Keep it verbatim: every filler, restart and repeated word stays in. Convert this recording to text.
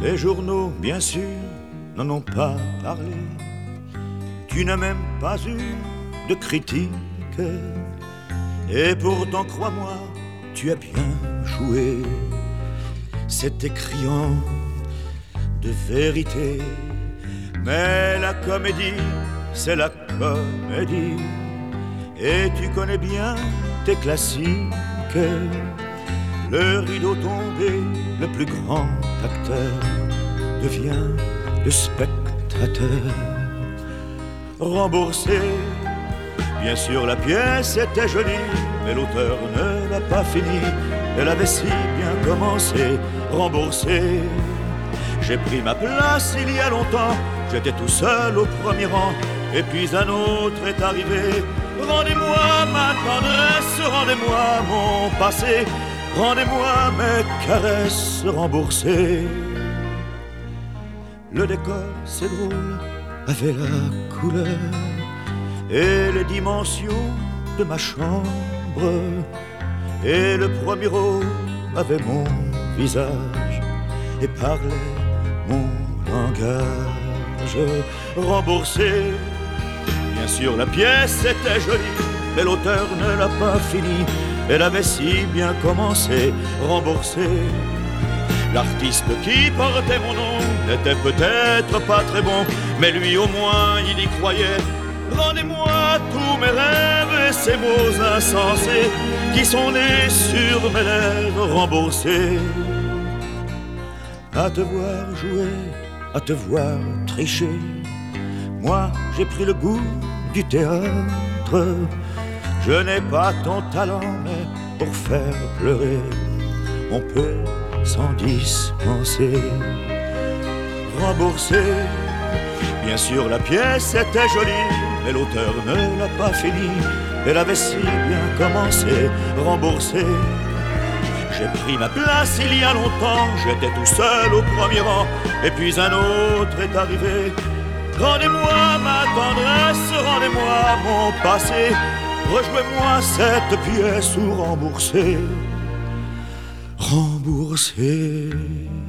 Les journaux, bien sûr, n'en ont pas parlé. Tu n'as même pas eu de critique. Et pourtant, crois-moi, tu as bien joué. C'était criant de vérité. Mais la comédie, c'est la comédie. Et tu connais bien tes classiques. Le rideau tombé, le plus grand acteur devient le spectateur. Remboursé, bien sûr la pièce était jolie, mais l'auteur ne l'a pas fini. Elle avait si bien commencé. Remboursé, j'ai pris ma place il y a longtemps. J'étais tout seul au premier rang, et puis un autre est arrivé. Rendez-moi ma tendresse, rendez-moi mon passé, rendez-moi mes caresses remboursées. Le décor, c'est drôle, avait la couleur et les dimensions de ma chambre. Et le premier rôle avait mon visage et parlait mon langage. Remboursé, bien sûr la pièce était jolie, mais l'auteur ne l'a pas fini. Elle avait si bien commencé. Remboursé, l'artiste qui portait mon nom n'était peut-être pas très bon, mais lui au moins il y croyait. Rendez-moi tous mes rêves et ces mots insensés qui sont nés sur mes lèvres. Remboursé, à te voir jouer, à te voir tricher, moi j'ai pris le goût du théâtre. Je n'ai pas ton talent, mais pour faire pleurer, on peut s'en dispenser. Remboursé, bien sûr la pièce était jolie, mais l'auteur ne l'a pas fini. Elle avait si bien commencé. Remboursé, j'ai pris ma place il y a longtemps. J'étais tout seul au premier rang, et puis un autre est arrivé. Rendez-moi ma tendresse, rendez-moi mon passé, rejouez-moi cette pièce ou remboursez, remboursez.